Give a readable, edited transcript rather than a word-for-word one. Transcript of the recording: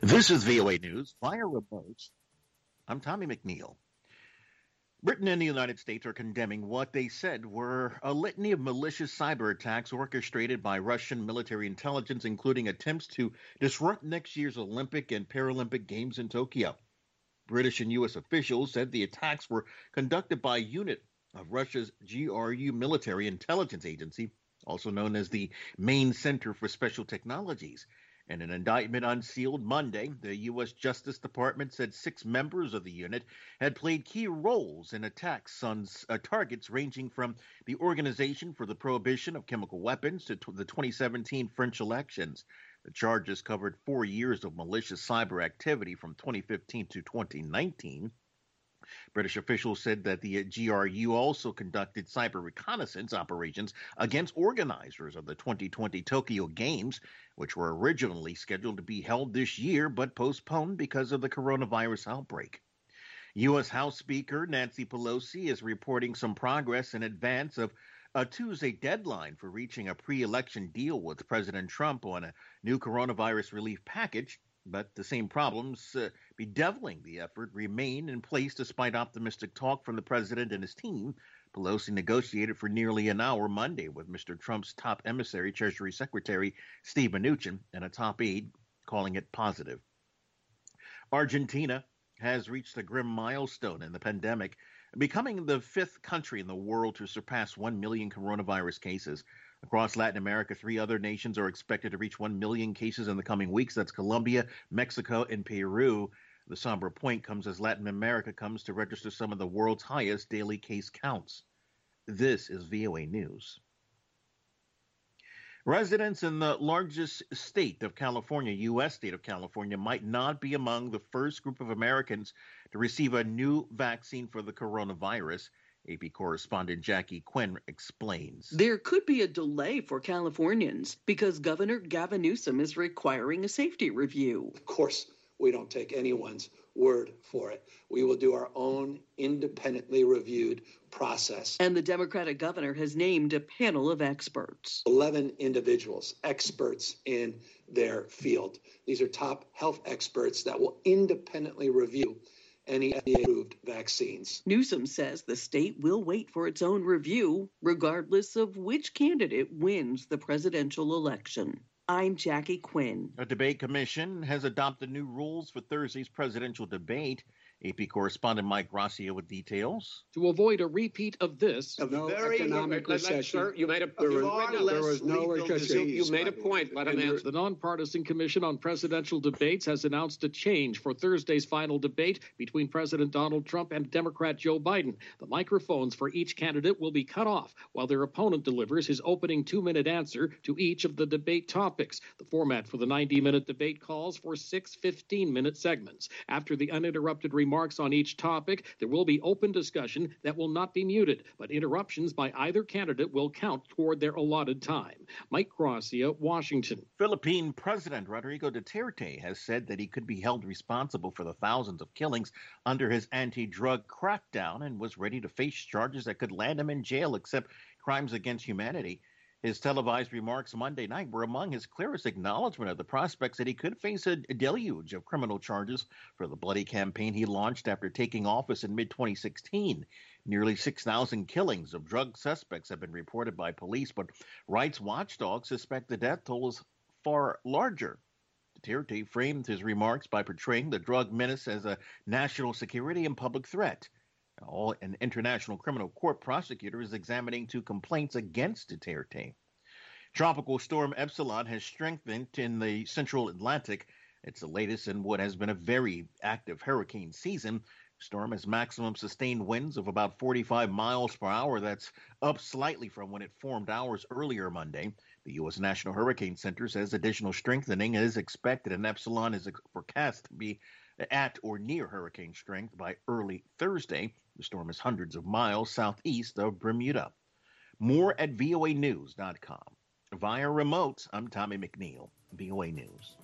This is VOA News via remote. I'm Tommy McNeil. Britain and the United States are condemning what they said were a litany of malicious cyber attacks orchestrated by Russian military intelligence, including attempts to disrupt next year's Olympic and Paralympic Games in Tokyo. British and U.S. officials said the attacks were conducted by a unit of Russia's GRU military intelligence agency, also known as the Main Center for Special Technologies. In an indictment unsealed Monday, the U.S. Justice Department said 6 members of the unit had played key roles in attacks on targets ranging from the Organization for the Prohibition of Chemical Weapons to the 2017 French elections. The charges covered 4 years of malicious cyber activity from 2015 to 2019. British officials said that the GRU also conducted cyber reconnaissance operations against organizers of the 2020 Tokyo Games, which were originally scheduled to be held this year but postponed because of the coronavirus outbreak. U.S. House Speaker Nancy Pelosi is reporting some progress in advance of a Tuesday deadline for reaching a pre-election deal with President Trump on a new coronavirus relief package. But the same problems bedeviling the effort remain in place despite optimistic talk from the president and his team. Pelosi negotiated for nearly an hour Monday with Mr. Trump's top emissary, Treasury Secretary Steve Mnuchin, and a top aide, calling it positive. Argentina has reached a grim milestone in the pandemic, becoming the 5th country in the world to surpass 1 million coronavirus cases. Across Latin America, 3 other nations are expected to reach 1 million cases in the coming weeks. That's Colombia, Mexico, and Peru. The somber point comes as Latin America comes to register some of the world's highest daily case counts. This is VOA News. Residents in the largest state of California, U.S. state of California, might not be among the first group of Americans to receive a new vaccine for the coronavirus. AP correspondent Jackie Quinn explains. There could be a delay for Californians because Governor Gavin Newsom is requiring a safety review. Of course, we don't take anyone's word for it. We will do our own independently reviewed process. And the Democratic governor has named a panel of experts. 11 individuals, experts in their field. These are top health experts that will independently review any FDA-approved vaccines. Newsom says the state will wait for its own review, regardless of which candidate wins the presidential election. I'm Jackie Quinn. A debate commission has adopted new rules for Thursday's presidential debate. AP correspondent Mike Gracia with details. To avoid a repeat of this, no economic recession. Sir, you made a there was no recession. You made a point. Let him answer. The Nonpartisan Commission on Presidential Debates has announced a change for Thursday's final debate between President Donald Trump and Democrat Joe Biden. The microphones for each candidate will be cut off while their opponent delivers his opening 2-minute answer to each of the debate topics. The format for the 90-minute debate calls for 6 15-minute segments. After the uninterrupted remarks on each topic, there will be open discussion that will not be muted, but interruptions by either candidate will count toward their allotted time. Mike Gracia, Washington. Philippine President Rodrigo Duterte has said that he could be held responsible for the thousands of killings under his anti-drug crackdown and was ready to face charges that could land him in jail except crimes against humanity. His televised remarks Monday night were among his clearest acknowledgement of the prospects that he could face a deluge of criminal charges for the bloody campaign he launched after taking office in mid-2016. Nearly 6,000 killings of drug suspects have been reported by police, but rights watchdogs suspect the death toll is far larger. Duterte framed his remarks by portraying the drug menace as a national security and public threat. An international criminal court prosecutor is examining 2 complaints against Duterte. Tropical storm Epsilon has strengthened in the central Atlantic. It's the latest in what has been a very active hurricane season. The storm has maximum sustained winds of about 45 miles per hour. That's up slightly from when it formed hours earlier Monday. The U.S. National Hurricane Center says additional strengthening is expected, and Epsilon is forecast to be at or near hurricane strength by early Thursday. The storm is hundreds of miles southeast of Bermuda. More at voanews.com. Via remote, I'm Tommy McNeil, VOA News.